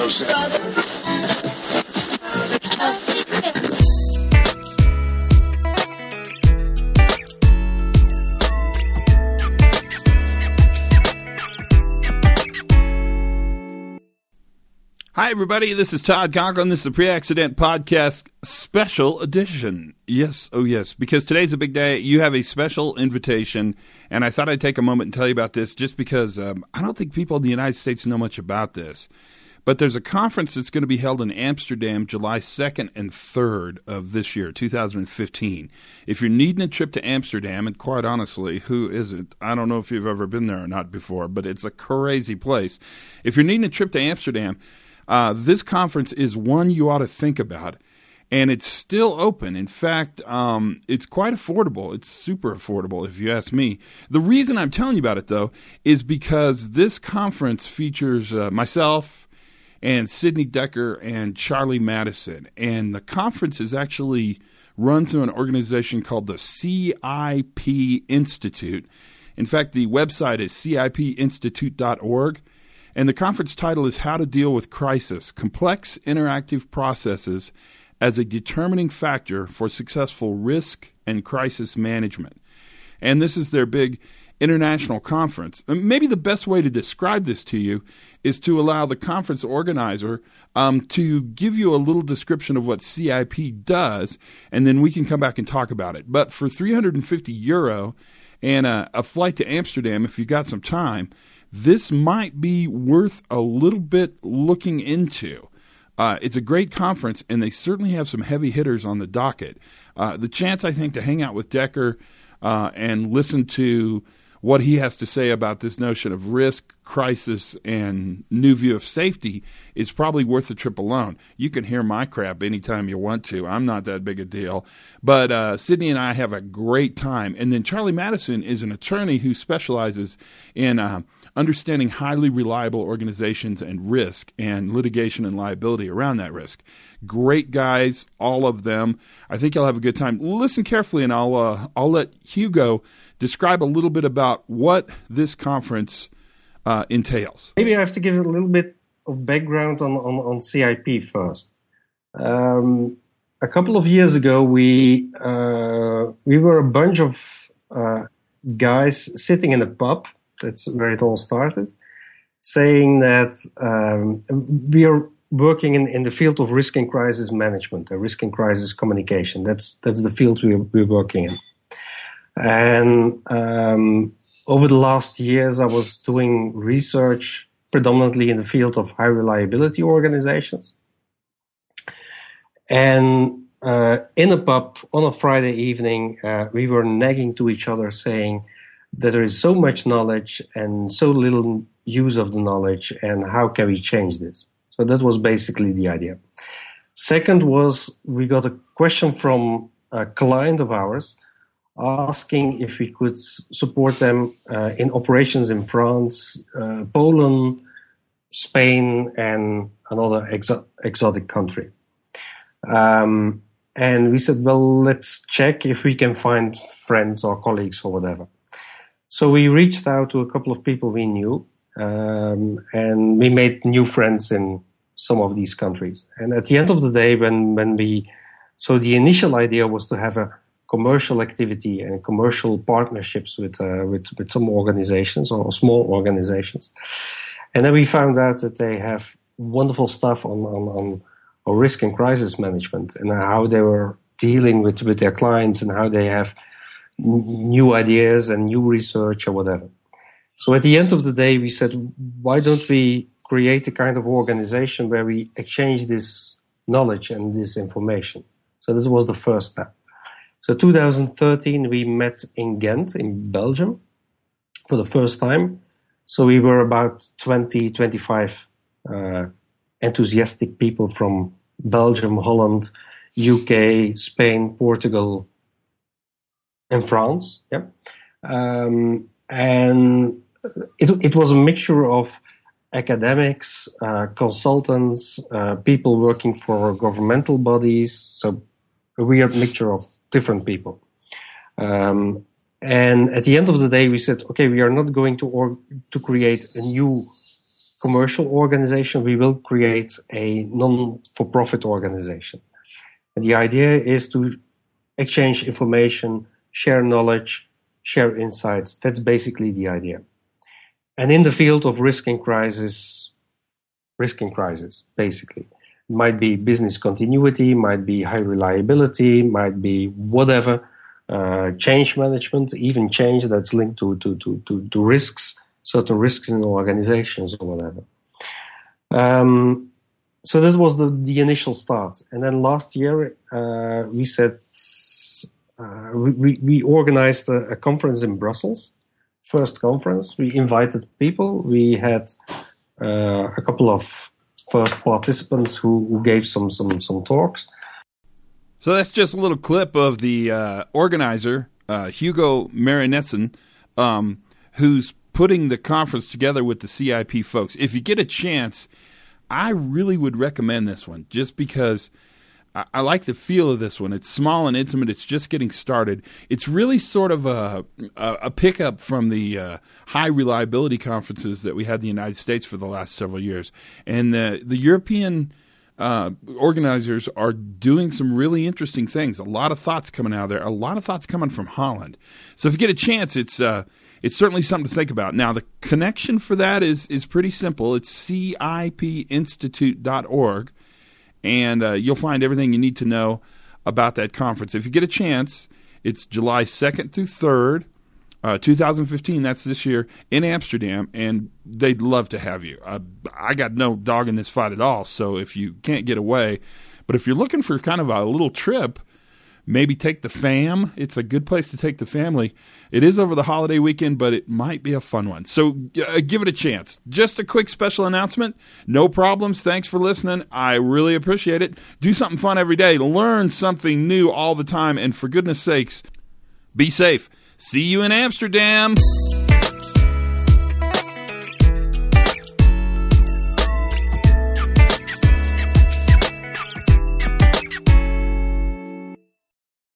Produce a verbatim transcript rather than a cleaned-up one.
Hi, everybody. This is Todd Conklin. This is the Pre-Accident Podcast Special Edition. Yes, oh yes, because today's a big day. You have a special invitation, and I thought I'd take a moment and tell you about this just because um, I don't think people in the United States know much about this. But there's a conference that's going to be held in Amsterdam July second and third of this year, two thousand fifteen. If you're needing a trip to Amsterdam, and quite honestly, who isn't? I don't know if you've ever been there or not before, but it's a crazy place. If you're needing a trip to Amsterdam, Uh, this conference is one you ought to think about, and it's still open. In fact, um, it's quite affordable. It's super affordable, if you ask me. The reason I'm telling you about it, though, is because this conference features uh, myself and Sidney Dekker and Charlie Madison, and the conference is actually run through an organization called the C I P Institute. In fact, the website is C I P institute dot org. And the conference title is How to Deal with Crisis, Complex Interactive Processes as a Determining Factor for Successful Risk and Crisis Management. And this is their big international conference. And maybe the best way to describe this to you is to allow the conference organizer um, to give you a little description of what C I P does, and then we can come back and talk about it. But for three hundred fifty euro and a, a flight to Amsterdam, if you've got some time, this might be worth a little bit looking into. Uh, it's a great conference, and they certainly have some heavy hitters on the docket. Uh, the chance, I think, to hang out with Dekker uh, and listen to what he has to say about this notion of risk, crisis, and new view of safety is probably worth the trip alone. You can hear my crap anytime you want to. I'm not that big a deal. But uh, Sidney and I have a great time. And then Charlie Madison is an attorney who specializes in uh, understanding highly reliable organizations and risk and litigation and liability around that risk. Great guys, all of them. I think you'll have a good time. Listen carefully, and I'll uh, I'll let Hugo describe a little bit about what this conference uh, entails. Maybe I have to give a little bit of background on, on, on C I P first. Um, a couple of years ago, we uh, we were a bunch of uh, guys sitting in a pub. That's where it all started, saying that um, we are working in, in the field of risk and crisis management, or risk and crisis communication. That's that's the field we are, we're working in. And um, over the last years, I was doing research predominantly in the field of high reliability organizations. And uh, in a pub on a Friday evening, uh, we were nagging to each other saying that there is so much knowledge and so little use of the knowledge, and how can we change this? So that was basically the idea. Second was, we got a question from a client of ours asking if we could support them uh, in operations in France, uh, Poland, Spain, and another exo- exotic country. Um, and we said, well, let's check if we can find friends or colleagues or whatever. So we reached out to a couple of people we knew, um, and we made new friends in some of these countries. And at the end of the day, when, when we, so the initial idea was to have a commercial activity and commercial partnerships with, uh, with, with some organizations or small organizations. And then we found out that they have wonderful stuff on, on, on, on risk and crisis management, and how they were dealing with, with their clients, and how they have new ideas and new research or whatever. So at the end of the day, we said, why don't we create a kind of organization where we exchange this knowledge and this information? So this was the first step. So two thousand thirteen, we met in Ghent in Belgium for the first time. So we were about twenty, twenty-five uh, enthusiastic people from Belgium, Holland, U K, Spain, Portugal, and France. Yeah. Um, and it, it was a mixture of academics, uh, consultants, uh, people working for governmental bodies. So a weird mixture of different people. Um, and at the end of the day, we said, okay, we are not going to or, to create a new commercial organization, we will create a non-for-profit organization. And the idea is to exchange information, share knowledge, share insights. That's basically the idea. And in the field of risk and crisis, risk and crisis, basically. It might be business continuity, might be high reliability, might be whatever, uh, change management, even change that's linked to, to, to, to, to risks, certain risks in organizations or whatever. Um, so that was the, the initial start. And then last year, uh, we said, uh, we, we organized a, a conference in Brussels, first conference. We invited people. We had uh, a couple of first participants who, who gave some, some, some talks. So that's just a little clip of the uh, organizer, uh, Hugo Marinessen, um, who's putting the conference together with the C I P folks. If you get a chance, I really would recommend this one just because I, I like the feel of this one. It's small and intimate. It's just getting started. It's really sort of a, a, a pickup from the uh, high reliability conferences that we had in the United States for the last several years. And the, the European uh, organizers are doing some really interesting things. A lot of thoughts coming out of there. A lot of thoughts coming from Holland. So if you get a chance, it's uh, it's certainly something to think about. Now, the connection for that is is pretty simple. It's C I P institute dot org, and uh, you'll find everything you need to know about that conference. If you get a chance, it's July second through third, uh, two thousand fifteen. That's this year in Amsterdam, and they'd love to have you. Uh, I got no dog in this fight at all, so if you can't get away, but if you're looking for kind of a little trip, maybe take the fam. It's a good place to take the family. It is over the holiday weekend, but it might be a fun one. So uh, give it a chance. Just a quick special announcement. No problems. Thanks for listening. I really appreciate it. Do something fun every day. Learn something new all the time. And for goodness sakes, be safe. See you in Amsterdam.